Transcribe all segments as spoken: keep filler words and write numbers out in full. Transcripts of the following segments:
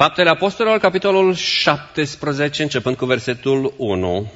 Faptele Apostolilor, capitolul șaptesprezece, începând cu versetul unu.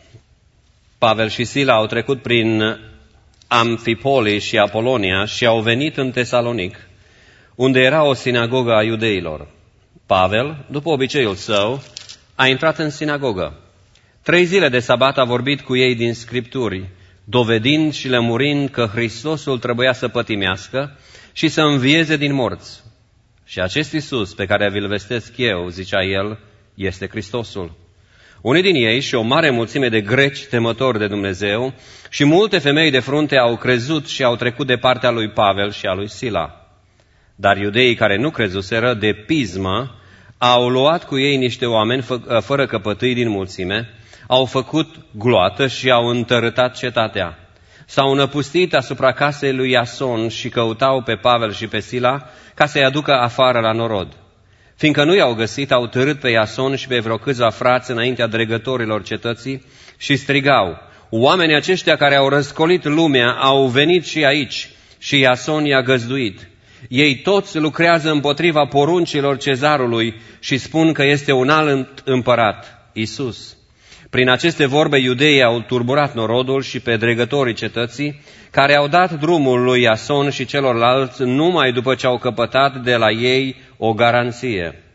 Pavel și Sila au trecut prin Amfipoli și Apolonia și au venit în Tesalonic, unde era o sinagogă a iudeilor. Pavel, după obiceiul său, a intrat în sinagogă. Trei zile de sabat a vorbit cu ei din Scripturi, dovedind și lămurind că Hristosul trebuia să pătimească și să învieze din morți. Și acest Iisus pe care vi-l vestesc eu, zicea el, este Hristosul. Unii din ei și o mare mulțime de greci temători de Dumnezeu și multe femei de frunte au crezut și au trecut de partea lui Pavel și a lui Sila. Dar iudeii care nu crezuseră, de pismă, au luat cu ei niște oameni fă, fără căpătâi din mulțime, au făcut gloată și au întărâtat cetatea. S-au năpustit asupra casei lui Iason și căutau pe Pavel și pe Sila ca să-i aducă afară la norod. Fiindcă nu i-au găsit, au târât pe Iason și pe vreo câțiva frați înaintea dregătorilor cetății și strigau: oamenii aceștia care au răscolit lumea au venit și aici și Iason i-a găzduit. Ei toți lucrează împotriva poruncilor cezarului și spun că este un alt împărat, Iisus. Prin aceste vorbe iudeii au turburat norodul și pe dregătorii cetății, care au dat drumul lui Iason și celorlalți numai după ce au căpătat de la ei o garanție.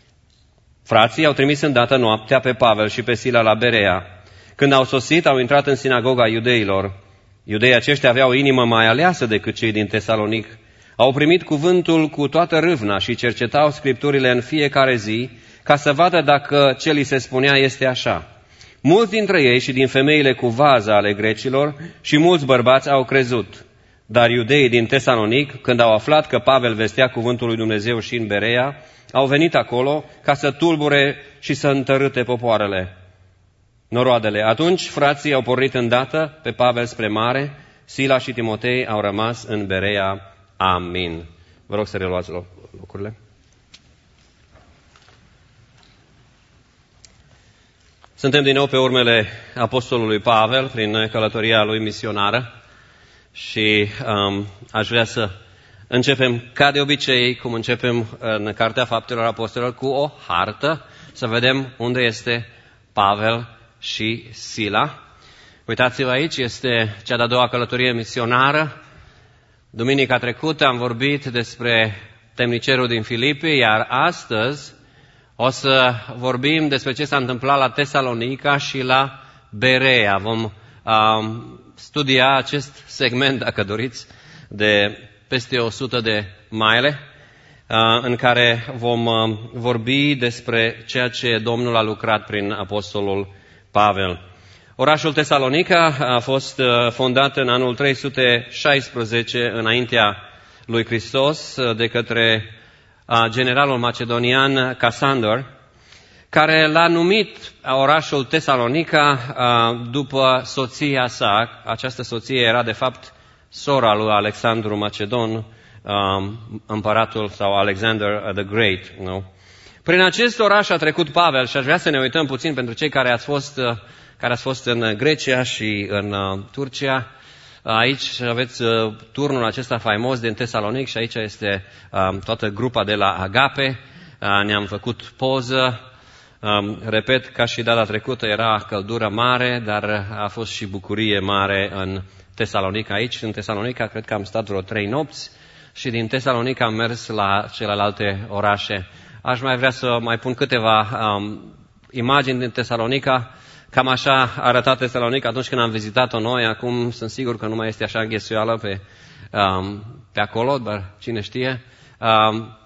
Frații au trimis îndată noaptea pe Pavel și pe Sila la Berea. Când au sosit, au intrat în sinagoga iudeilor. Iudeii aceștia aveau o inimă mai aleasă decât cei din Tesalonic. Au primit cuvântul cu toată râvna și cercetau Scripturile în fiecare zi, ca să vadă dacă ce li se spunea este așa. Mulți dintre ei și din femeile cu vază ale grecilor și mulți bărbați au crezut. Dar iudeii din Tesalonic, când au aflat că Pavel vestea cuvântul lui Dumnezeu și în Berea, au venit acolo ca să tulbure și să întărâte popoarele, noroadele. Atunci frații au pornit îndată pe Pavel spre mare, Sila și Timotei au rămas în Berea. Amin. Vă rog să reluați locurile. Suntem din nou pe urmele apostolului Pavel prin călătoria lui misionară și um, aș vrea să începem ca de obicei, cum începem în Cartea Faptelor Apostolilor, cu o hartă, să vedem unde este Pavel și Sila. Uitați-vă aici, este cea de-a doua călătorie misionară. Duminica trecută am vorbit despre temnicerul din Filipi, iar astăzi o să vorbim despre ce s-a întâmplat la Tesalonica și la Berea. Vom um, studia acest segment, dacă doriți, de peste o sută de maile, uh, în care vom uh, vorbi despre ceea ce Domnul a lucrat prin apostolul Pavel. Orașul Tesalonica a fost uh, fondat în anul trei sute șaisprezece înaintea lui Hristos de către generalul macedonian Casandor, care l-a numit orașul Tesalonica după soția sa. Această soție era de fapt sora lui Alexandru Macedon, împăratul, sau Alexander the Great. Nu? Prin acest oraș a trecut Pavel și aș vrea să ne uităm puțin pentru cei care ați fost, care ați fost în Grecia și în Turcia. Aici aveți uh, turnul acesta faimos din Tesalonic și aici este uh, toată grupa de la Agape. Uh, ne-am făcut poză. Um, repet, ca și data trecută, era căldură mare, dar a fost și bucurie mare în Tesalonica. Aici, în Tesalonica, cred că am stat vreo trei nopți și din Tesalonica am mers la celelalte orașe. Aș mai vrea să mai pun câteva um, imagini din Tesalonica. Cam așa arăta Tesalonica atunci când am vizitat-o noi. Acum sunt sigur că nu mai este așa înghesuială pe, um, pe acolo, dar cine știe. Um,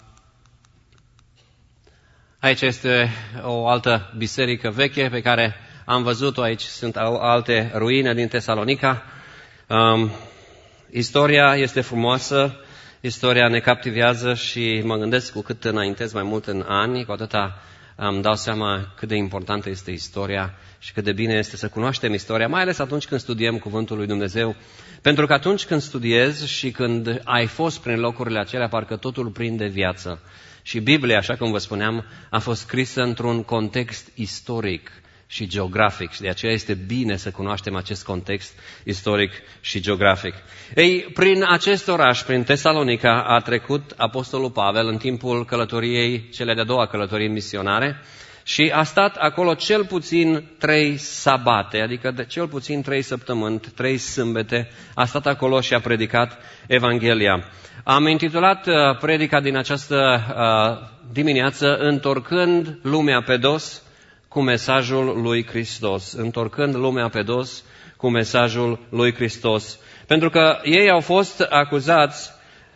aici este o altă biserică veche pe care am văzut-o. Aici sunt alte ruine din Tesalonica. Um, istoria este frumoasă, istoria ne captivează și mă gândesc cu cât înaintez mai mult în ani, cu atâta îmi dau seama cât de importantă este istoria și cât de bine este să cunoaștem istoria, mai ales atunci când studiem Cuvântul lui Dumnezeu. Pentru că atunci când studiezi și când ai fost prin locurile acelea, parcă totul prinde viață. Și Biblia, așa cum vă spuneam, a fost scrisă într-un context istoric și geografic. Și de aceea este bine să cunoaștem acest context istoric și geografic. Ei, prin acest oraș, prin Tesalonica, a trecut Apostolul Pavel în timpul călătoriei, cele de-a doua călătorii misionare, și a stat acolo cel puțin trei sabate, adică de cel puțin trei săptămâni, trei sâmbete, a stat acolo și a predicat Evanghelia. Am intitulat uh, predica din această uh, dimineață Întorcând lumea pe dos cu mesajul lui Hristos. Întorcând lumea pe dos cu mesajul lui Hristos. Pentru că ei au fost acuzați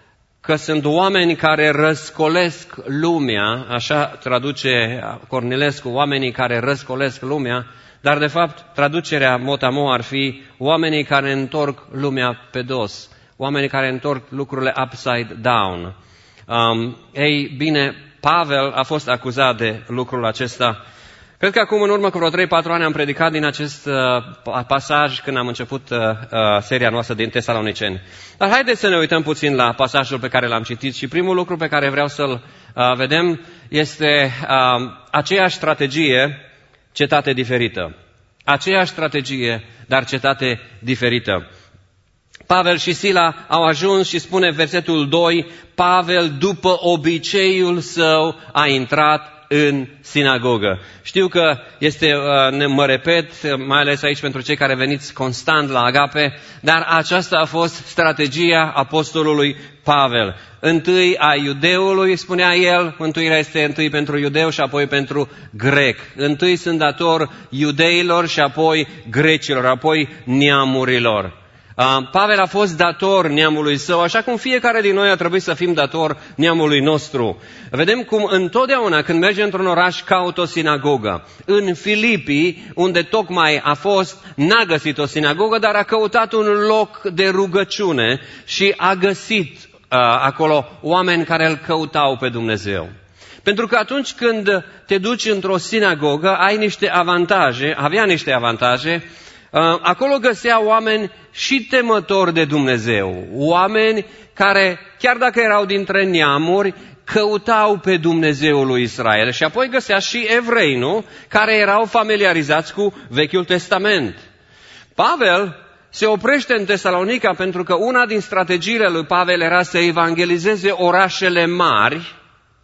că sunt oameni care răscolesc lumea, așa traduce Cornilescu, oamenii care răscolesc lumea, dar de fapt traducerea motamo ar fi oamenii care întorc lumea pe dos, oamenii care întorc lucrurile upside down. Um, ei, bine, Pavel a fost acuzat de lucrul acesta. Cred că acum, în urmă cu vreo trei patru ani, am predicat din acest uh, pasaj când am început uh, uh, seria noastră din Tesaloniceni. Dar haideți să ne uităm puțin la pasajul pe care l-am citit și primul lucru pe care vreau să-l uh, vedem este uh, aceeași strategie, cetate diferită. Aceeași strategie, dar cetate diferită. Pavel și Sila au ajuns și spune versetul doi, Pavel, după obiceiul său, a intrat în sinagogă. Știu că este, mă repet, mai ales aici pentru cei care veniți constant la Agape, dar aceasta a fost strategia apostolului Pavel. Întâi a iudeului, spunea el, mântuirea este întâi pentru iudeu și apoi pentru grec. Întâi sunt dator iudeilor și apoi grecilor, apoi neamurilor. Pavel a fost dator neamului său, așa cum fiecare din noi a trebuit să fim dator neamului nostru. Vedem cum întotdeauna când merge într-un oraș caută o sinagogă. În Filipii, unde tocmai a fost, n-a găsit o sinagogă, dar a căutat un loc de rugăciune și a găsit uh, acolo oameni care îl căutau pe Dumnezeu. Pentru că atunci când te duci într-o sinagogă, ai niște avantaje, avea niște avantaje. Acolo găsea oameni și temători de Dumnezeu, oameni care, chiar dacă erau dintre neamuri, căutau pe Dumnezeul lui Israel. Și apoi găsea și evrei, nu? Care erau familiarizați cu Vechiul Testament. Pavel se oprește în Tesalonica pentru că una din strategiile lui Pavel era să evangelizeze orașele mari,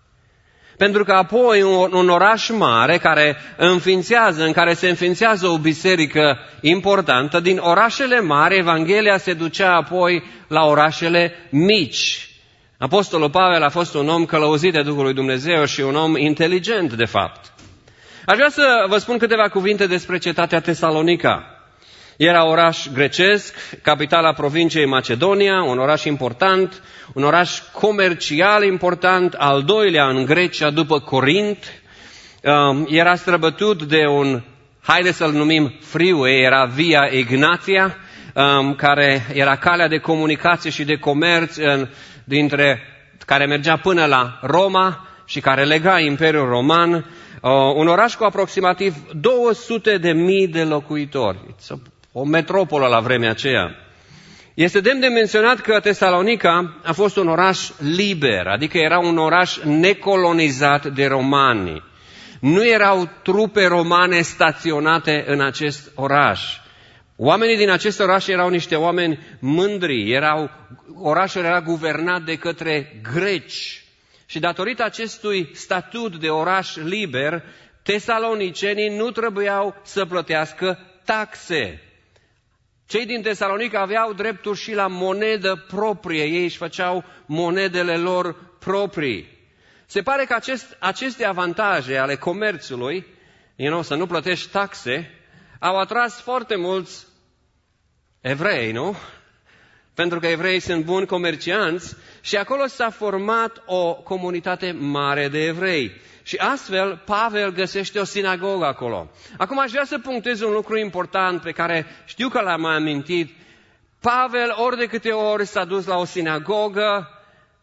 pentru că apoi un, un oraș mare care înființează, în care se înființează o biserică importantă, din orașele mari, Evanghelia se ducea apoi la orașele mici. Apostolul Pavel a fost un om călăuzit de Duhul lui Dumnezeu și un om inteligent, de fapt. Aș vrea să vă spun câteva cuvinte despre cetatea Tesalonica. Era oraș grecesc, capitala provinciei Macedonia, un oraș important, un oraș comercial important, al doilea în Grecia după Corint. Era străbătut de un, haide să-l numim freeway, era Via Egnatia, care era calea de comunicație și de comerț dintre, care mergea până la Roma și care lega Imperiul Roman. Un oraș cu aproximativ două sute de mii de locuitori. O metropolă la vremea aceea. Este demn de menționat că Tesalonica a fost un oraș liber, adică era un oraș necolonizat de romani. Nu erau trupe romane staționate în acest oraș. Oamenii din acest oraș erau niște oameni mândri, erau, orașul era guvernat de către greci. Și datorită acestui statut de oraș liber, tesalonicenii nu trebuiau să plătească taxe. Cei din Tesalonica aveau drepturi și la monedă proprie, ei își făceau monedele lor proprii. Se pare că acest, aceste avantaje ale comerțului, you know, să nu plătești taxe, au atras foarte mulți evrei, nu? Pentru că evreii sunt buni comercianți și acolo s-a format o comunitate mare de evrei. Și astfel, Pavel găsește o sinagogă acolo. Acum aș vrea să punctez un lucru important pe care știu că l-am mai amintit. Pavel, ori de câte ori s-a dus la o sinagogă,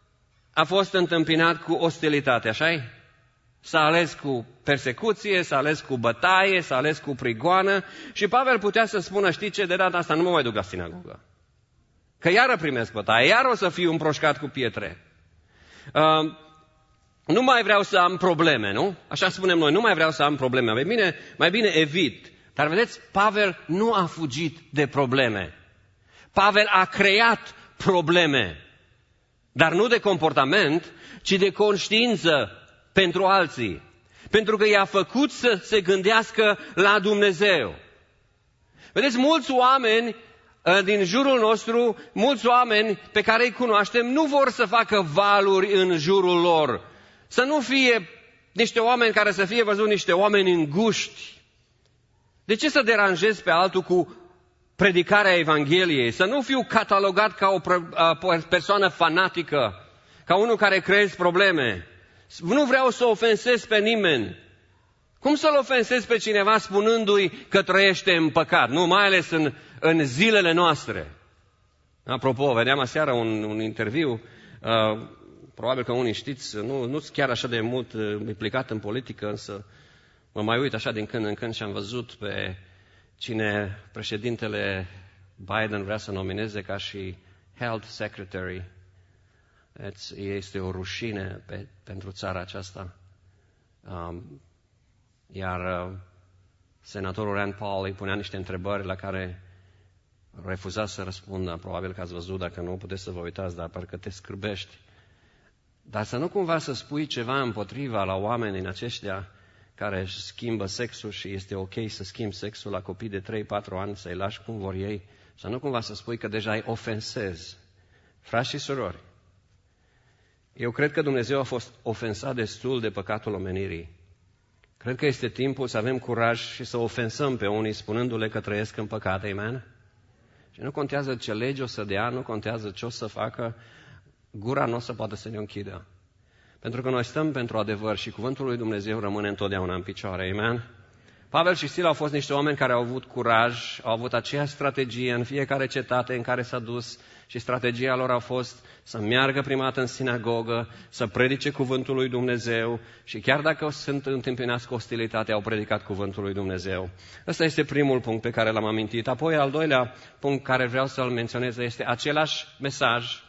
a fost întâmpinat cu ostilitate, așa-i? S-a ales cu persecuție, s-a ales cu bătaie, s-a ales cu prigoană și Pavel putea să spună, știi ce, de data asta nu mă mai duc la sinagogă. Că iară primesc bătaie, iar o să fiu împroșcat cu pietre. Uh, nu mai vreau să am probleme, nu? Așa spunem noi, nu mai vreau să am probleme. Mai bine, mai bine evit. Dar vedeți, Pavel nu a fugit de probleme. Pavel a creat probleme. Dar nu de comportament, ci de conștiință pentru alții. Pentru că i-a făcut să se gândească la Dumnezeu. Vedeți, mulți oameni din jurul nostru, mulți oameni pe care îi cunoaștem, nu vor să facă valuri în jurul lor. Să nu fie niște oameni care să fie văzut niște oameni înguști. De ce să deranjez pe altul cu predicarea Evangheliei? Să nu fiu catalogat ca o persoană fanatică, ca unul care creează probleme. Nu vreau să ofensez pe nimeni. Cum să-l ofensez pe cineva spunându-i că trăiește în păcat? Nu, mai ales în, în zilele noastre. Apropo, vedeam aseară un, un interviu, uh, probabil că unii știți, nu, nu-s chiar așa de mult uh, implicat în politică, însă mă mai uit așa din când în când și am văzut pe cine președintele Biden vrea să nomineze ca și Health Secretary. Este o rușine pe, pentru țara aceasta. Um, iar uh, senatorul Rand Paul îi punea niște întrebări la care refuza să răspundă. Probabil că ați văzut, dacă nu puteți să vă uitați, dar parcă te scârbești. Dar să nu cumva să spui ceva împotriva la oamenii aceștia care își schimbă sexul și este ok să schimbi sexul la copii de trei patru ani, să-i lași cum vor ei, să nu cumva să spui că deja îi ofensezi. Frați și surori, eu cred că Dumnezeu a fost ofensat destul de păcatul omenirii. Cred că este timpul să avem curaj și să ofensăm pe unii spunându-le că trăiesc în păcat, amen? Și nu contează ce lege o să dea, nu contează ce o să facă, gura nu o să poată să ne închidă. Pentru că noi stăm pentru adevăr și cuvântul lui Dumnezeu rămâne întotdeauna în picioare, amen? Pavel și Sila au fost niște oameni care au avut curaj, au avut aceeași strategie în fiecare cetate în care s-a dus și strategia lor a fost să meargă prima dată în sinagogă, să predice cuvântul lui Dumnezeu și chiar dacă sunt întâmpinați cu ostilitate, au predicat cuvântul lui Dumnezeu. Ăsta este primul punct pe care l-am amintit. Apoi, al doilea punct care vreau să-l menționez este același mesaj.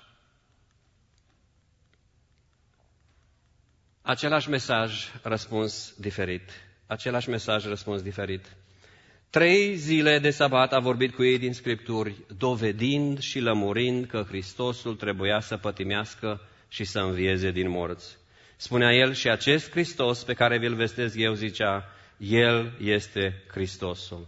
Același mesaj, răspuns diferit. Același mesaj, răspuns diferit. Trei zile de sabat a vorbit cu ei din Scripturi, dovedind și lămurind că Hristosul trebuia să pătimească și să învieze din morți. Spunea el, și acest Hristos pe care vi-l vestesc eu, zicea, El este Hristosul.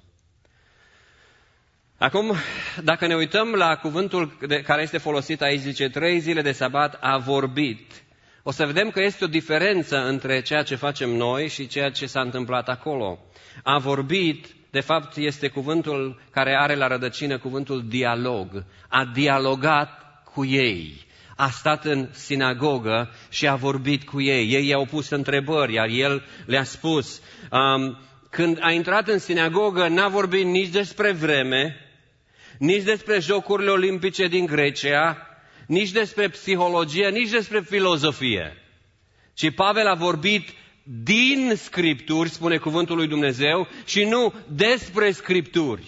Acum, dacă ne uităm la cuvântul de care este folosit aici, zice, trei zile de sabat a vorbit. O să vedem că este o diferență între ceea ce facem noi și ceea ce s-a întâmplat acolo. A vorbit, de fapt, este cuvântul care are la rădăcină cuvântul dialog. A dialogat cu ei. A stat în sinagogă și a vorbit cu ei. Ei i-au pus întrebări, iar el le-a spus. Um, când a intrat în sinagogă, n-a vorbit nici despre vreme, nici despre Jocurile Olimpice din Grecia, nici despre psihologie, nici despre filozofie. Ci Pavel a vorbit din Scripturi, spune cuvântul lui Dumnezeu, și nu despre Scripturi.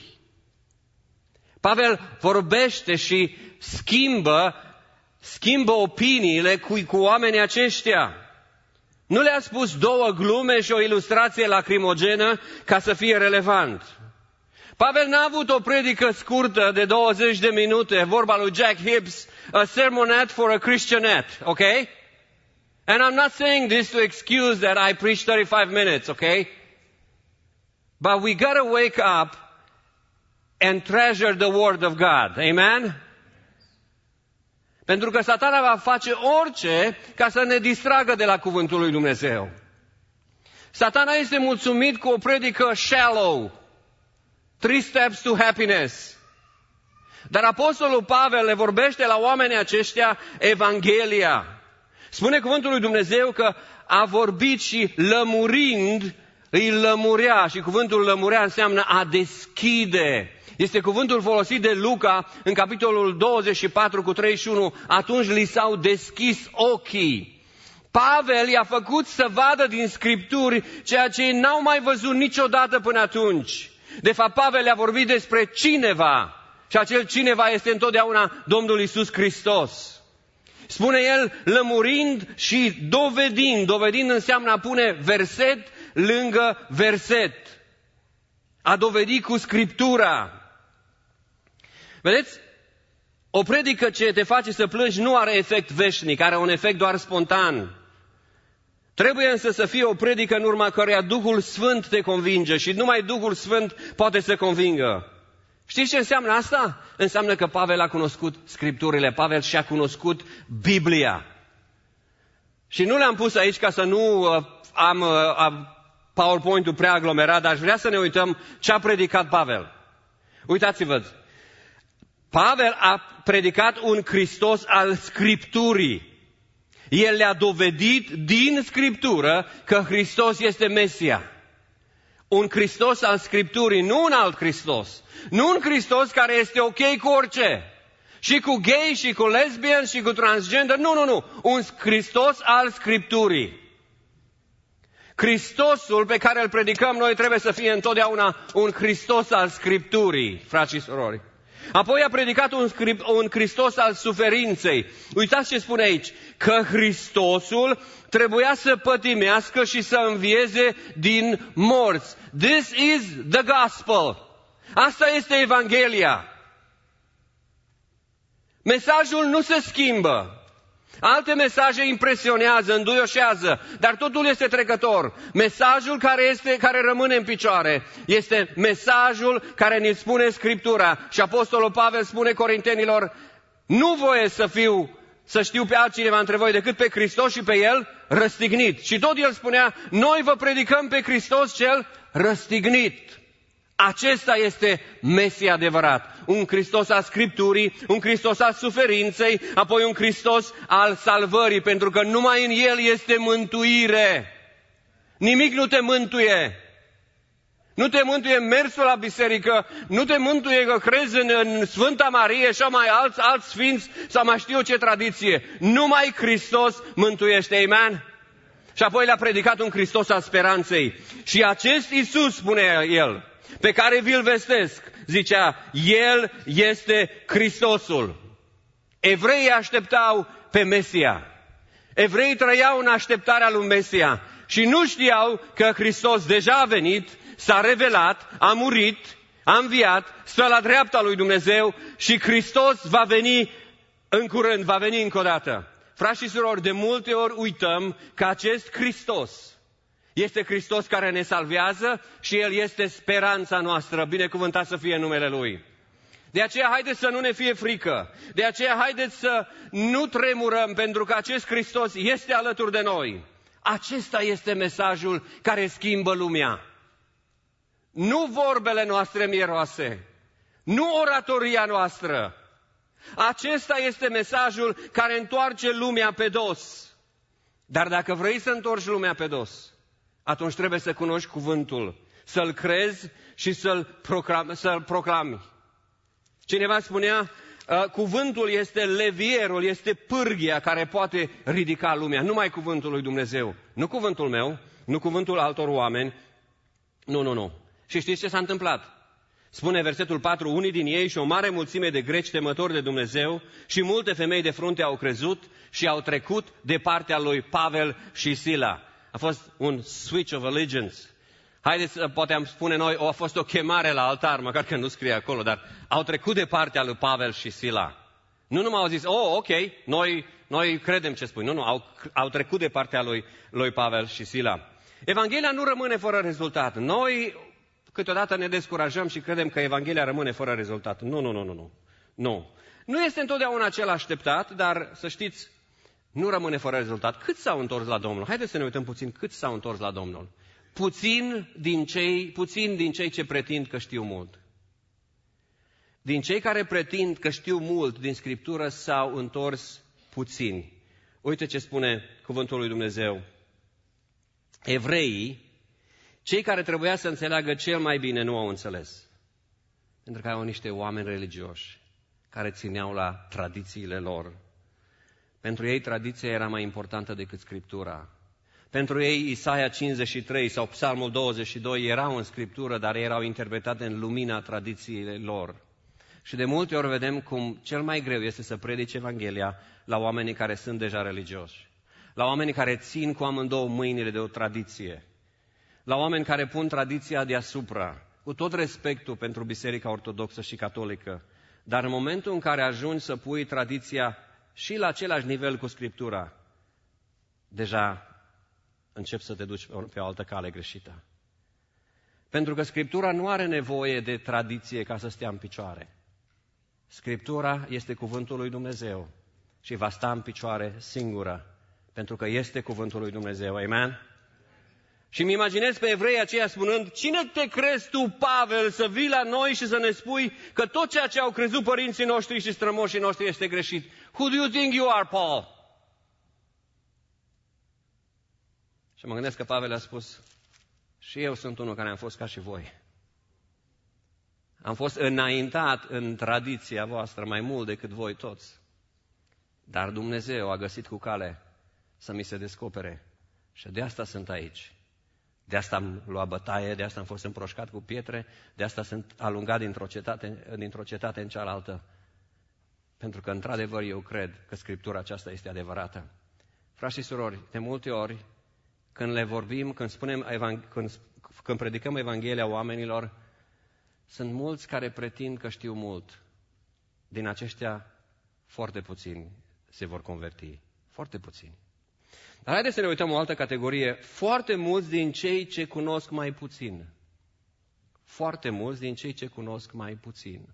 Pavel vorbește și schimbă, schimbă opiniile cu, cu oamenii aceștia. Nu le-a spus două glume și o ilustrație lacrimogenă ca să fie relevant. Pavel n-a avut o predică scurtă de douăzeci de minute, vorba lui Jack Hibbs, a sermonette for a Christianette, okay? And I'm not saying this to excuse that I preach thirty-five minutes, okay? But we got to wake up and treasure the word of God, amen? Pentru că Satana va face orice ca să ne distragă de la cuvântul lui Dumnezeu. Satana este mulțumit cu o predică shallow, Three steps to happiness. Dar Apostolul Pavel le vorbește la oamenii aceștia Evanghelia. Spune cuvântul lui Dumnezeu că a vorbit și lămurind îi lămurea. Și cuvântul lămurea înseamnă a deschide. Este cuvântul folosit de Luca în capitolul douăzeci și patru cu treizeci și unu. Atunci li s-au deschis ochii. Pavel i-a făcut să vadă din Scripturi ceea ce ei n-au mai văzut niciodată până atunci. De fapt, Pavel le-a vorbit despre cineva și acel cineva este întotdeauna Domnul Iisus Hristos. Spune el, lămurind și dovedind. Dovedind înseamnă a pune verset lângă verset. A dovedi cu Scriptura. Vedeți? O predică ce te face să plângi nu are efect veșnic, are un efect doar spontan. Trebuie însă să fie o predică în urma căreia Duhul Sfânt te convinge și numai Duhul Sfânt poate să convingă. Știți ce înseamnă asta? Înseamnă că Pavel a cunoscut Scripturile, Pavel și-a cunoscut Biblia. Și nu le-am pus aici ca să nu uh, am uh, PowerPoint-ul prea aglomerat, dar aș vrea să ne uităm ce a predicat Pavel. Uitați-vă, Pavel a predicat un Hristos al Scripturii. El le-a dovedit din Scriptură că Hristos este Mesia. Un Hristos al Scripturii, nu un alt Hristos. Nu un Hristos care este ok cu orice. Și cu gay, și cu lesbian, și cu transgender. Nu, nu, nu. Un Hristos al Scripturii. Hristosul pe care îl predicăm noi trebuie să fie întotdeauna un Hristos al Scripturii, frați și surori. Apoi a predicat un, un Hristos al suferinței. Uitați ce spune aici, că Hristosul trebuia să pătimească și să învieze din morți. This is the gospel. Asta este Evanghelia. Mesajul nu se schimbă. Alte mesaje impresionează, înduioșează, dar totul este trecător. Mesajul care, este, care rămâne în picioare este mesajul care ne spune Scriptura. Și Apostolul Pavel spune Corintenilor, nu voie să fiu, să știu pe altcineva între voi decât pe Hristos și pe El răstignit. Și tot el spunea, noi vă predicăm pe Hristos cel răstignit. Acesta este Mesia adevărat. Un Hristos al Scripturii, un Hristos al suferinței, apoi un Hristos al salvării, pentru că numai în El este mântuire. Nimic nu te mântuie. Nu te mântuie mersul la biserică, nu te mântuie că crezi în, în Sfânta Marie și mai alți, alți sfinți sau mai știu ce tradiție. Numai Hristos mântuiește, amen? Și apoi le-a predicat un Hristos al speranței. Și acest Iisus, spune el, pe care vi-l vestesc, zicea, El este Hristosul. Evreii așteptau pe Mesia. Evreii trăiau în așteptarea lui Mesia și nu știau că Hristos deja a venit, s-a revelat, a murit, a înviat, stă la dreapta lui Dumnezeu și Hristos va veni în curând, va veni încă o dată. Frați și surori, de multe ori uităm că acest Hristos este Hristos care ne salvează și El este speranța noastră, binecuvântat să fie numele Lui. De aceea haideți să nu ne fie frică, de aceea haideți să nu tremurăm pentru că acest Hristos este alături de noi. Acesta este mesajul care schimbă lumea. Nu vorbele noastre mieroase, nu oratoria noastră. Acesta este mesajul care întoarce lumea pe dos. Dar dacă vrei să întorci lumea pe dos, atunci trebuie să cunoști cuvântul, să-l crezi și să-l proclami. Să-l proclami. Cineva spunea, cuvântul este levierul, este pârghia care poate ridica lumea. Numai cuvântul lui Dumnezeu. Nu cuvântul meu, nu cuvântul altor oameni. Nu, nu, nu. Și știți ce s-a întâmplat? Spune versetul patru, unii din ei și o mare mulțime de greci temători de Dumnezeu și multe femei de frunte au crezut și au trecut de partea lui Pavel și Sila. A fost un switch of allegiance. Haideți, poate am spune noi, a fost o chemare la altar, măcar că nu scrie acolo, dar au trecut de partea lui Pavel și Sila. Nu numai au zis, oh, ok, noi, noi credem ce spui. Nu, nu, au, au trecut de partea lui, lui Pavel și Sila. Evanghelia nu rămâne fără rezultat. Noi câteodată ne descurajăm și credem că Evanghelia rămâne fără rezultat. Nu, nu, nu, nu, nu. Nu. Nu este întotdeauna cel așteptat, dar să știți, nu rămâne fără rezultat. Cât s-au întors la Domnul? Haideți să ne uităm puțin cât s-au întors la Domnul. Puțin din cei, puțin din cei ce pretind că știu mult. Din cei care pretind că știu mult din Scriptură s-au întors puțini. Uite ce spune cuvântul lui Dumnezeu. Evreii, cei care trebuia să înțeleagă cel mai bine, nu au înțeles. Pentru că au niște oameni religioși care țineau la tradițiile lor. Pentru ei tradiția era mai importantă decât Scriptura. Pentru ei Isaia cincizeci și trei sau Psalmul douăzeci și doi erau în Scriptură, dar erau interpretate în lumina tradiției lor. Și de multe ori vedem cum cel mai greu este să predice Evanghelia la oamenii care sunt deja religioși, la oamenii care țin cu amândouă mâinile de o tradiție, la oameni care pun tradiția deasupra, cu tot respectul pentru Biserica Ortodoxă și Catolică, dar în momentul în care ajungi să pui tradiția și la același nivel cu Scriptura, deja începi să te duci pe o altă cale greșită. Pentru că Scriptura nu are nevoie de tradiție ca să stea în picioare. Scriptura este cuvântul lui Dumnezeu și va sta în picioare singură, pentru că este cuvântul lui Dumnezeu. Amen? Și îmi imaginez pe evrei aceia spunând, cine te crezi tu, Pavel, să vii la noi și să ne spui că tot ceea ce au crezut părinții noștri și strămoșii noștri este greșit? Who do you think you are, Paul? Și mă gândesc că Pavel a spus, și eu sunt unul care am fost ca și voi. Am fost înaintat în tradiția voastră mai mult decât voi toți. Dar Dumnezeu a găsit cu cale să mi se descopere. Și de asta sunt aici. De asta am luat bătaie, de asta am fost împroșcat cu pietre, de asta sunt alungat dintr-o cetate, dintr-o cetate în cealaltă. Pentru că, într-adevăr, eu cred că Scriptura aceasta este adevărată. Frați și surori, de multe ori, când le vorbim, când, spunem, când, când predicăm Evanghelia oamenilor, sunt mulți care pretind că știu mult. Din aceștia, foarte puțini se vor converti. Foarte puțini. Dar haideți să ne uităm o altă categorie. Foarte mulți din cei ce cunosc mai puțin. Foarte mulți din cei ce cunosc mai puțin.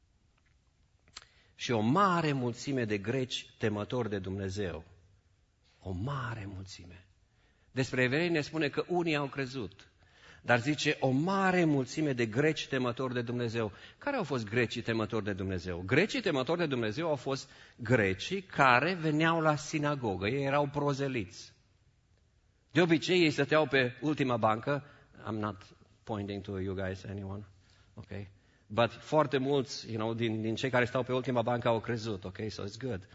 Și o mare mulțime de greci temători de Dumnezeu. O mare mulțime. Despre evrei ne spune că unii au crezut. Dar zice o mare mulțime de greci temători de Dumnezeu. Care au fost grecii temători de Dumnezeu? Grecii temători de Dumnezeu au fost grecii care veneau la sinagogă. Ei erau prozeliți. De obicei ei stăteau pe ultima bancă. I'm not pointing to you guys, anyone. Okay. But foarte mulți, you know, din, din cei care stau pe ultima bancă au crezut. Okay, so it's good.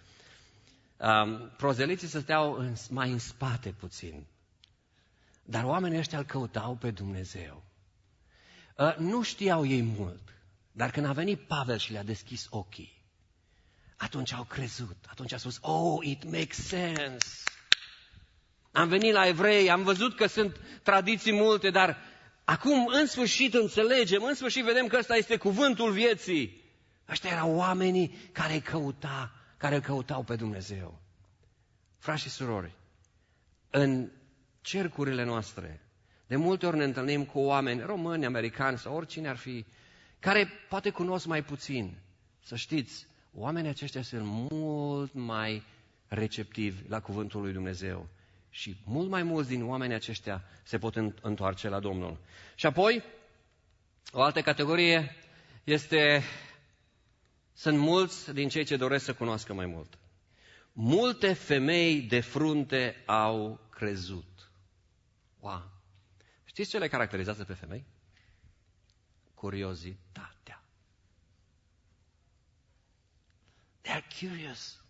Um, prozeliții stăteau în, mai în spate puțin. Dar oamenii ăștia îl căutau pe Dumnezeu. Uh, nu știau ei mult, dar când a venit Pavel și le-a deschis ochii, atunci au crezut, atunci a spus, oh, it makes sense. Am venit la evrei, am văzut că sunt tradiții multe, dar acum în sfârșit înțelegem, în sfârșit vedem că ăsta este cuvântul vieții. Ăștia erau oamenii care căuta, care îl căutau pe Dumnezeu. Frați și surori, în cercurile noastre, de multe ori ne întâlnim cu oameni români, americani sau oricine ar fi, care poate cunosc mai puțin. Să știți, oamenii aceștia sunt mult mai receptivi la cuvântul lui Dumnezeu și mult mai mulți din oamenii aceștia se pot întoarce la Domnul. Și apoi, o altă categorie este, sunt mulți din cei ce doresc să cunoască mai mult. Multe femei de frunte au crezut. Wow. Știți ce le caracterizează pe femei? Curiozitatea. They are curious.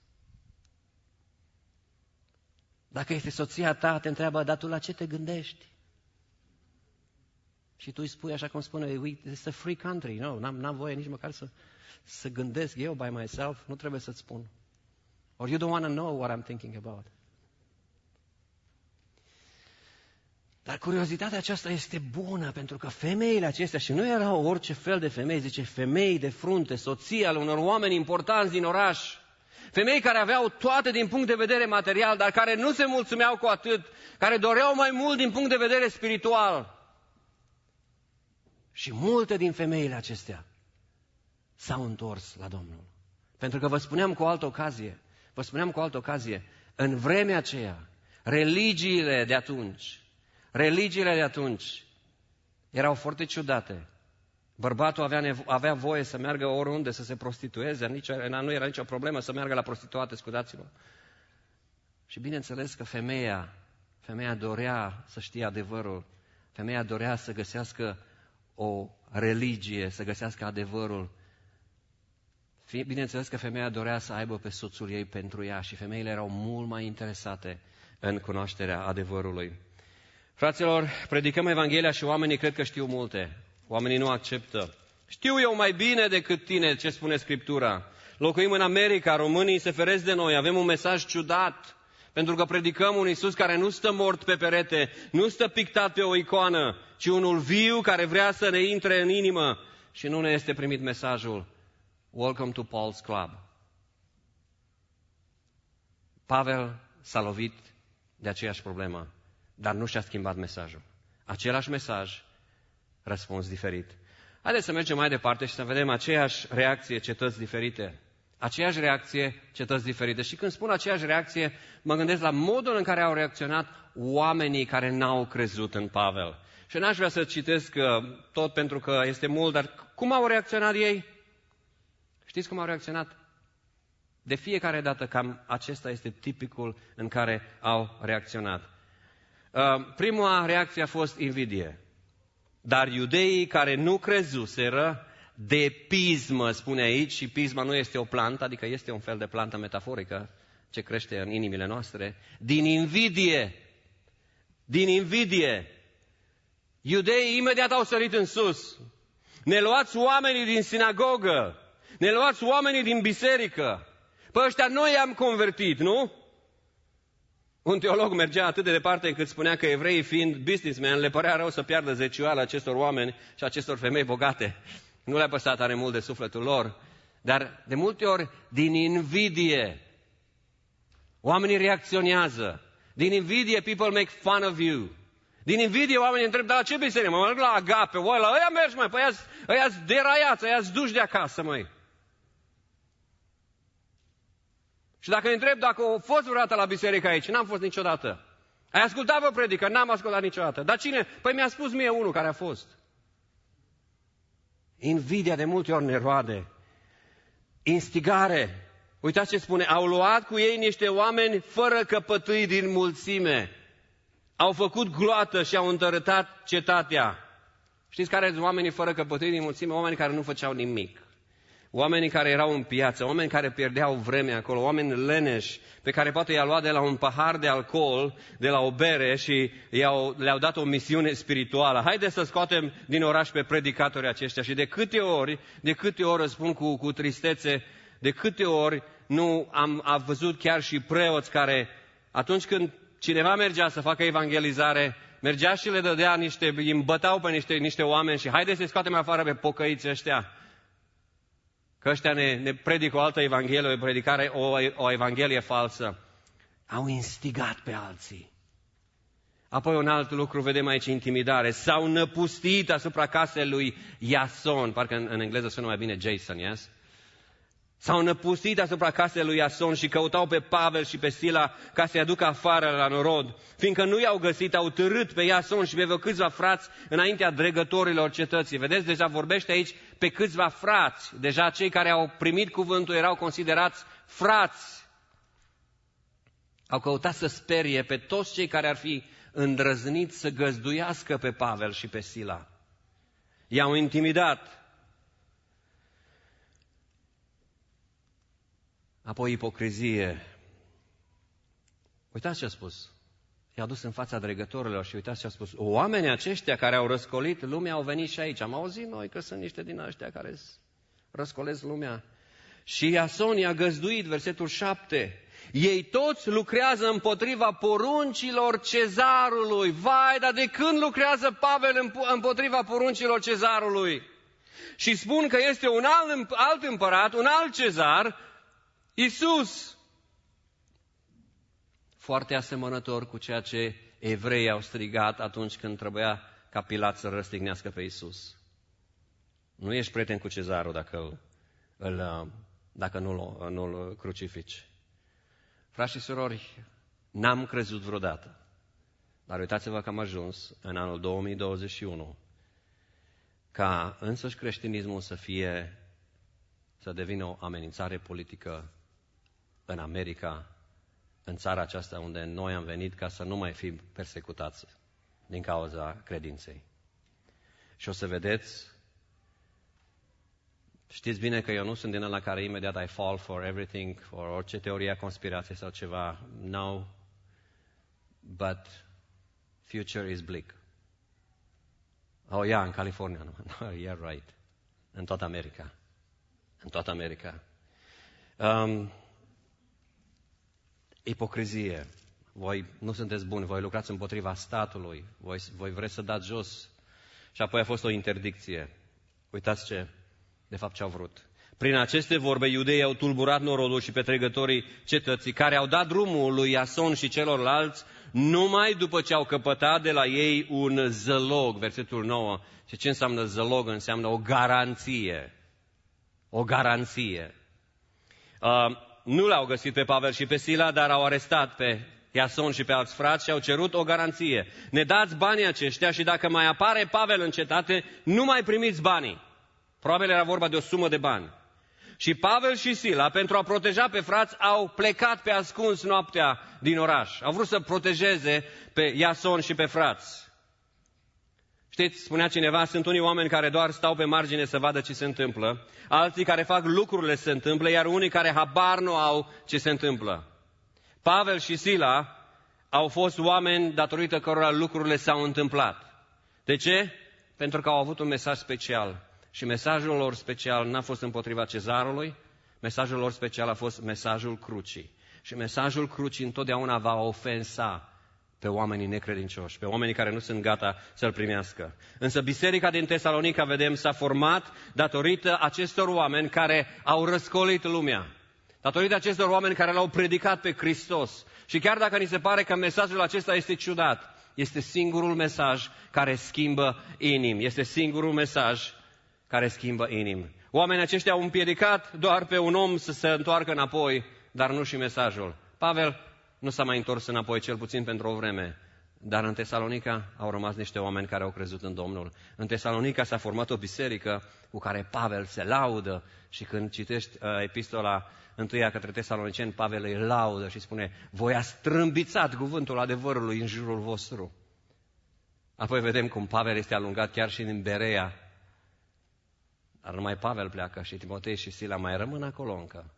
Dacă este soția ta, te întreabă, dar tu la ce te gândești? Și tu îi spui așa cum spune, it's a free country, no, n-am, n-am voie nici măcar să, să gândesc eu by myself, nu trebuie să-ți spun. Or you don't want to know what I'm thinking about. Dar curiozitatea aceasta este bună, pentru că femeile acestea, și nu erau orice fel de femei, zice femei de frunte, soții ale unor oameni importanți din oraș, femei care aveau toate din punct de vedere material, dar care nu se mulțumeau cu atât, care doreau mai mult din punct de vedere spiritual. Și multe din femeile acestea s-au întors la Domnul. Pentru că vă spuneam cu o altă ocazie, vă spuneam cu o altă ocazie, în vremea aceea, religiile de atunci, religiile de atunci erau foarte ciudate. Bărbatul avea, nevo- avea voie să meargă oriunde să se prostitueze, nici, nu era nicio problemă să meargă la prostituate, scuzați-vă. Și bineînțeles că femeia, femeia dorea să știe adevărul, femeia dorea să găsească o religie, să găsească adevărul. Bineînțeles că femeia dorea să aibă pe soțul ei pentru ea și femeile erau mult mai interesate în cunoașterea adevărului. Fraților, predicăm Evanghelia și oamenii cred că știu multe. Oamenii nu acceptă Știu eu mai bine decât tine ce spune Scriptura. Locuim în America, românii se feresc de noi, avem un mesaj ciudat, pentru că predicăm un Iisus care nu stă mort pe perete, nu stă pictat pe o icoană, ci unul viu care vrea să ne intre în inimă și nu ne este primit mesajul. Welcome to Paul's Club. Pavel s-a lovit de aceeași problemă, dar nu și-a schimbat mesajul. Același mesaj, răspuns diferit. Haideți să mergem mai departe și să vedem aceeași reacție, cetăți diferite. Aceeași reacție, cetăți diferite. Și când spun aceeași reacție, mă gândesc la modul în care au reacționat oamenii care n-au crezut în Pavel. Și n-aș vrea să citesc tot pentru că este mult, dar cum au reacționat ei? Știți cum au reacționat? De fiecare dată cam acesta este tipicul în care au reacționat. Prima reacție a fost invidie. Dar iudeii care nu crezuseră, de pismă, spune aici, și pisma nu este o plantă, adică este un fel de plantă metaforică ce crește în inimile noastre, din invidie, din invidie, iudeii imediat au sărit în sus. Ne luați oamenii din sinagogă, ne luați oamenii din biserică, pe ăștia noi i-am convertit, nu? Un teolog mergea atât de departe încât spunea că evreii, fiind businessmen, le părea rău să piardă zecioala acestor oameni și acestor femei bogate. Nu le-a păsat tare mult de sufletul lor, dar de multe ori din invidie oamenii reacționează. Din invidie people make fun of you. Din invidie oamenii întreb, dar la ce biserică? Mă merg la Agape, voi la ăia mergi, măi, păi ăia-s deraiați, ăia-s duși de acasă, măi. Și dacă îi întreb dacă au fost vreodată la biserică aici, n-am fost niciodată. Ai ascultat vă predică? N-am ascultat niciodată. Dar cine? Păi mi-a spus mie unul care a fost. Invidia de multe ori ne roade. Instigare. Uitați ce spune. Au luat cu ei niște oameni fără căpătâi din mulțime. Au făcut gloată și au întărătat cetatea. Știți care sunt oamenii fără căpătâi din mulțime? Oamenii care nu făceau nimic. Oamenii care erau în piață, oameni care pierdeau vremea acolo, oameni leneși, pe care poate i-a luat de la un pahar de alcool, de la o bere și i-au, le-au dat o misiune spirituală. Haideți să scoatem din oraș pe predicatorii aceștia. Și de câte ori, de câte ori, spun cu, cu tristețe, de câte ori nu am, am văzut chiar și preoți care, atunci când cineva mergea să facă evangelizare, mergea și le dădea niște, îi îmbătau pe niște, niște oameni și haideți să-i scoatem afară pe pocăiții ăștia. Că ăștia ne, ne predică o altă evanghelie, o predicare, o, o evanghelie falsă. Au instigat pe alții. Apoi un alt lucru, vedem aici intimidare. S-au năpustit asupra casei lui Iason. Parcă în, în engleză sună mai bine Jason, yes? S-au năpustit asupra casei lui Iason și căutau pe Pavel și pe Sila ca să-i aducă afară la norod. Fiindcă nu i-au găsit, au târât pe Iason și pe vreo câțiva frați înaintea dregătorilor cetății. Vedeți, deja vorbește aici pe câțiva frați. Deja cei care au primit cuvântul erau considerați frați. Au căutat să sperie pe toți cei care ar fi îndrăznit să găzduiască pe Pavel și pe Sila. I-au intimidat. Apoi ipocrizie. Uitați ce a spus. I-a dus în fața dregătorilor și uitați ce a spus. Oamenii aceștia care au răscolit lumea au venit și aici. Am auzit noi că sunt niște din ăștia care răscolesc lumea. Și Iason i-a găzduit, versetul șapte. Ei toți lucrează împotriva poruncilor cezarului. Vai, dar de când lucrează Pavel împotriva poruncilor cezarului? Și spun că este un alt, alt împărat, un alt cezar, Iisus, foarte asemănător cu ceea ce evreii au strigat atunci când trebuia ca Pilat să răstignească pe Iisus. Nu ești prieten cu cezarul dacă, îl, îl, dacă nu-l, nu-l crucifici. Frați și surori, n-am crezut vreodată, dar uitați-vă că am ajuns în anul două mii douăzeci și unu ca însăși creștinismul să fie, să devină o amenințare politică în America, în țara aceasta unde noi am venit ca să nu mai fim persecutați din cauza credinței. Și o să vedeți, știți bine că eu nu sunt din ăla care imediat I fall for everything, for orice teoria conspirației sau ceva. No, but future is bleak. Oh, yeah, în California. No, you're right. în toată America. În toată America. Um, ipocrizie. Voi nu sunteți buni, voi lucrați împotriva statului, voi, voi vreți să dați jos. Și apoi a fost o interdicție. Uitați ce, de fapt, ce au vrut. Prin aceste vorbe, iudeii au tulburat norodul și petregătorii cetății, care au dat drumul lui Iason și celorlalți numai după ce au căpătat de la ei un zălog. Versetul nouă. Și ce înseamnă zălog? Înseamnă o garanție. O garanție. Uh, nu l-au găsit pe Pavel și pe Sila, dar au arestat pe Iason și pe alți frați și au cerut o garanție. Ne dați banii aceștia și dacă mai apare Pavel în cetate, nu mai primiți banii. Probabil era vorba de o sumă de bani. Și Pavel și Sila, pentru a proteja pe frați, au plecat pe ascuns noaptea din oraș. Au vrut să protejeze pe Iason și pe frați. Știți, spunea cineva, sunt unii oameni care doar stau pe margine să vadă ce se întâmplă, alții care fac lucrurile să se întâmple, iar unii care habar nu au ce se întâmplă. Pavel și Sila au fost oameni datorită cărora lucrurile s-au întâmplat. De ce? Pentru că au avut un mesaj special. Și mesajul lor special n-a fost împotriva cezarului, mesajul lor special a fost mesajul crucii. Și mesajul crucii întotdeauna va ofensa pe oamenii necredincioși, pe oamenii care nu sunt gata să-L primească. Însă biserica din Tesalonica, vedem, s-a format datorită acestor oameni care au răscolit lumea. Datorită acestor oameni care l-au predicat pe Hristos. Și chiar dacă ni se pare că mesajul acesta este ciudat, este singurul mesaj care schimbă inimi. Este singurul mesaj care schimbă inimi. Oamenii aceștia au împiedicat doar pe un om să se întoarcă înapoi, dar nu și mesajul. Pavel nu s-a mai întors înapoi, cel puțin pentru o vreme. Dar în Tesalonica au rămas niște oameni care au crezut în Domnul. În Tesalonica s-a format o biserică cu care Pavel se laudă și când citești uh, epistola întâia către Tesaloniceni, Pavel îi laudă și spune: voi ați strâmbițat cuvântul adevărului în jurul vostru. Apoi vedem cum Pavel este alungat chiar și din Berea. Dar numai Pavel pleacă și Timotei și Sila mai rămân acolo încă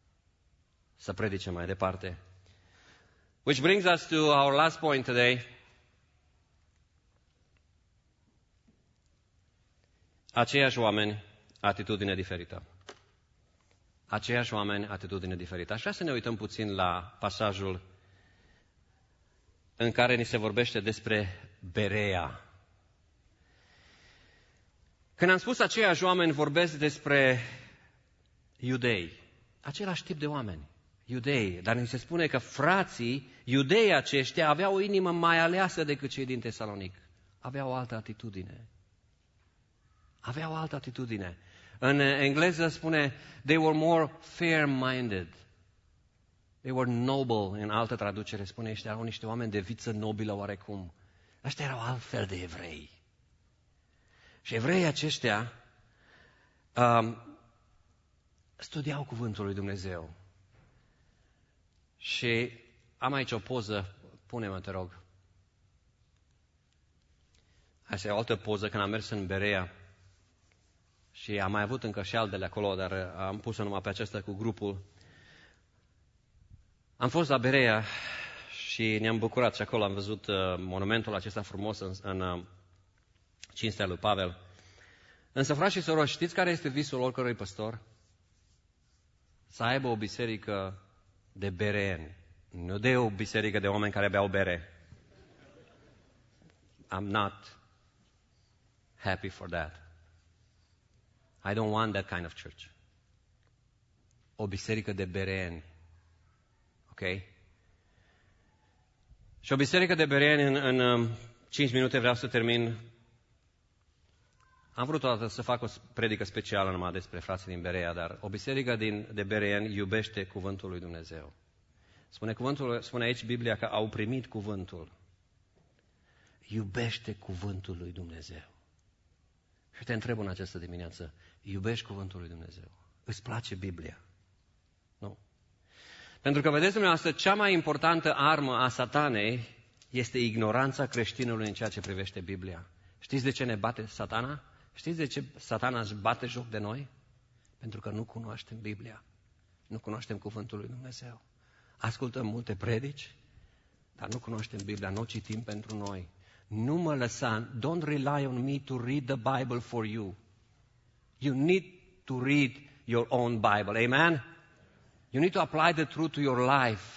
să predice mai departe. Which brings us to our last point today. Aceiași oameni, atitudine diferită. Aceiași oameni, atitudine diferită. Aș vrea să ne uităm puțin la pasajul în care ni se vorbește despre Berea. Când am spus aceiași oameni, vorbesc despre iudei. Același tip de oameni. Iudei, dar ni se spune că frații, iudeii aceștia, aveau o inimă mai aleasă decât cei din Tesalonic. Aveau o altă atitudine. Aveau o altă atitudine. În engleză spune, they were more fair-minded. They were noble, în altă traducere spune, ăștia erau niște oameni de viță nobilă oarecum. Ăștia erau altfel de evrei. Și evreii aceștia um, studiau cuvântul lui Dumnezeu. Și am aici o poză, pune-mă, te rog. Asta e o altă poză când am mers în Berea. Și am mai avut încă și altele acolo, dar am pus-o numai pe aceasta cu grupul. Am fost la Berea și ne-am bucurat și acolo am văzut uh, monumentul acesta frumos în, în uh, cinstea lui Pavel. Însă, frați și sorori, știți care este visul oricărui păstor? Să aibă o biserică de bereeni, nu de o biserică de oameni care beau bere. I'm not happy for that. I don't want that kind of church. O biserică de bereeni. Ok? Și o biserică de bereeni, în, în cinci minute vreau să termin. Am vrut odată să fac o predică specială numai despre frații din Berea, dar o biserică din, de bereeni iubește cuvântul lui Dumnezeu. Spune, cuvântul, spune aici Biblia că au primit cuvântul. Iubește cuvântul lui Dumnezeu. Și te întreb în această dimineață, iubești cuvântul lui Dumnezeu? Îți place Biblia? Nu. Pentru că, vedeți dumneavoastră, cea mai importantă armă a satanei este ignoranța creștinului în ceea ce privește Biblia. Știți de ce ne bate satana? Știți de ce satana își bate joc de noi? Pentru că nu cunoaștem Biblia. Nu cunoaștem cuvântul lui Dumnezeu. Ascultăm multe predici, dar nu cunoaștem Biblia, nu o citim pentru noi. Nu mă lăsa, don't rely on me to read the Bible for you. You need to read your own Bible. Amen? You need to apply the truth to your life.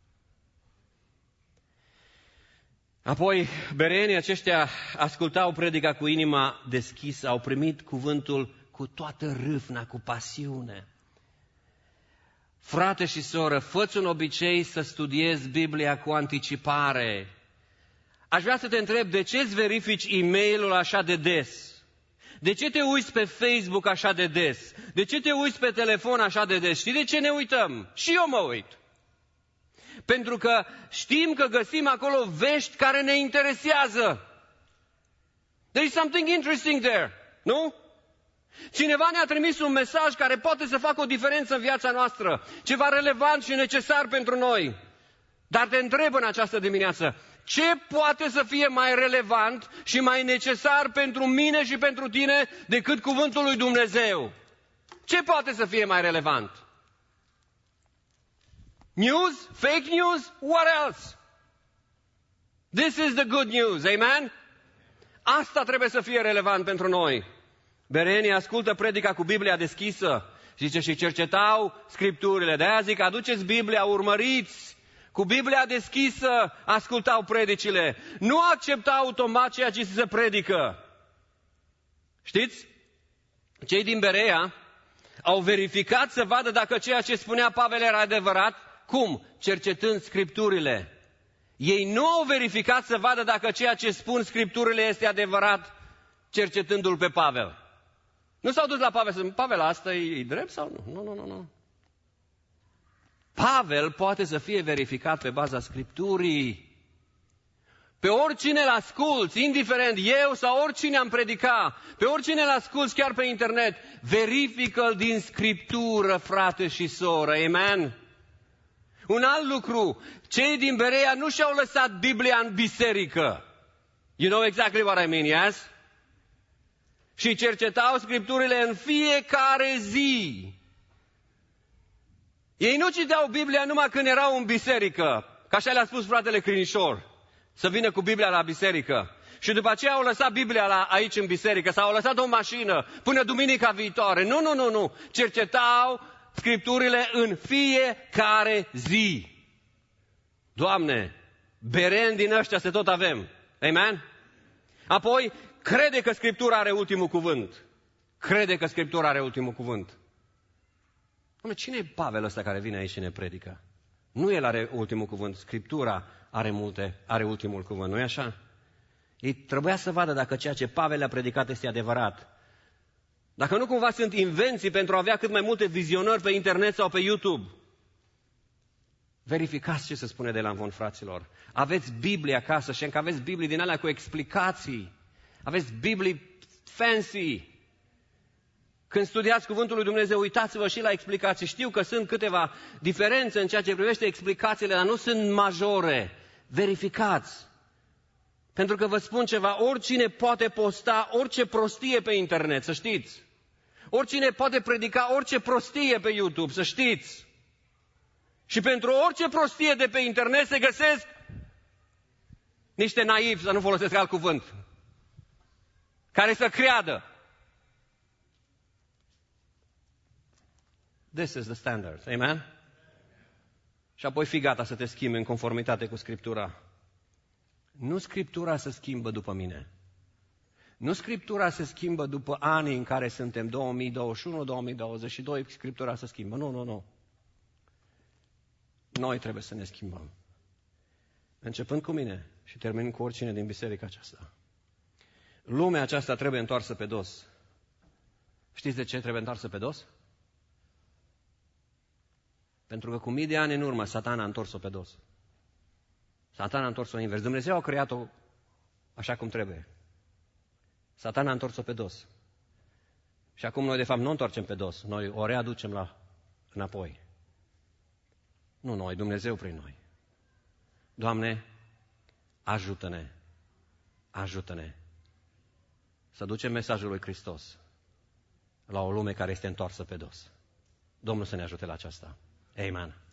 Apoi, bereenii aceștia ascultau predica cu inima deschisă, au primit cuvântul cu toată râvna, cu pasiune. Frate și soră, fă-ți un obicei să studiezi Biblia cu anticipare. Aș vrea să te întreb, de ce îți verifici e-mailul așa de des? De ce te uiți pe Facebook așa de des? De ce te uiți pe telefon așa de des? Știi de ce ne uităm? Și eu mă uit. Pentru că știm că găsim acolo vești care ne interesează. There is something interesting there, nu? Cineva ne-a trimis un mesaj care poate să facă o diferență în viața noastră, ceva relevant și necesar pentru noi. Dar te întreb în această dimineață, ce poate să fie mai relevant și mai necesar pentru mine și pentru tine decât cuvântul lui Dumnezeu? Ce poate să fie mai relevant? News? Fake news? What else? This is the good news, amen? Asta trebuie să fie relevant pentru noi. Bereenii ascultă predica cu Biblia deschisă, zice, și cercetau Scripturile. De-aia zic, aduceți Biblia, urmăriți. Cu Biblia deschisă ascultau predicile. Nu acceptau automat ceea ce se predică. Știți? Cei din Berea au verificat să vadă dacă ceea ce spunea Pavel era adevărat. Cum? Cercetând Scripturile. Ei nu au verificat să vadă dacă ceea ce spun Scripturile este adevărat, cercetându-l pe Pavel. Nu s-au dus la Pavel să spună, Pavel, asta e drept sau nu? Nu, nu, nu, nu. Pavel poate să fie verificat pe baza Scripturii. Pe oricine îl asculți, indiferent eu sau oricine am predicat, pe oricine îl asculți chiar pe internet, verifică-l din Scriptură, frate și soră. Amen? Un alt lucru, cei din Berea nu și-au lăsat Biblia în biserică. You know exactly what I mean, yes? Și cercetau Scripturile în fiecare zi. Ei nu citeau Biblia numai când erau în biserică, că așa le-a spus fratele Crinișor, să vină cu Biblia la biserică. Și după aceea au lăsat Biblia la, aici în biserică sau au lăsat-o în mașină până duminica viitoare. Nu, nu, nu, nu. Cercetau Scripturile în fiecare zi. Doamne, bereni din ăștia să tot avem. Amen? Apoi, crede că Scriptura are ultimul cuvânt. Crede că Scriptura are ultimul cuvânt. Doamne, cine e Pavel ăsta care vine aici și ne predică? Nu el are ultimul cuvânt, Scriptura are multe, are ultimul cuvânt, nu-i așa? Ei trebuia să vadă dacă ceea ce Pavel a predicat este adevărat. Dacă nu cumva sunt invenții pentru a avea cât mai multe vizionări pe internet sau pe YouTube. Verificați ce se spune de la învon, fraților. Aveți Biblie acasă și încă aveți Biblii din alea cu explicații. Aveți Biblii fancy. Când studiați Cuvântul lui Dumnezeu, uitați-vă și la explicații. Știu că sunt câteva diferențe în ceea ce privește explicațiile, dar nu sunt majore. Verificați. Pentru că vă spun ceva, oricine poate posta orice prostie pe internet, să știți. Oricine poate predica orice prostie pe YouTube, să știți. Și pentru orice prostie de pe internet se găsesc niște naivi, să nu folosesc alt cuvânt, care să creadă. This is the standard. Amen? Și apoi fii gata să te schimbi în conformitate cu Scriptura. Nu Scriptura se schimbă după mine. Nu Scriptura se schimbă după anii în care suntem, două mii douăzeci și unu, două mii douăzeci și doi, Scriptura se schimbă. Nu, nu, nu. Noi trebuie să ne schimbăm. Începând cu mine și terminând cu oricine din biserica aceasta. Lumea aceasta trebuie întoarsă pe dos. Știți de ce trebuie întoarsă pe dos? Pentru că cu mii de ani în urmă, Satan a întors-o pe dos. Satan a întors-o invers. Dumnezeu a creat-o așa cum trebuie. Satan a întors-o pe dos. Și acum noi, de fapt, nu o întoarcem pe dos. Noi o readucem la înapoi. Nu noi, Dumnezeu prin noi. Doamne, ajută-ne, ajută-ne să ducem mesajul lui Hristos la o lume care este întoarsă pe dos. Domnul să ne ajute la aceasta. Amen.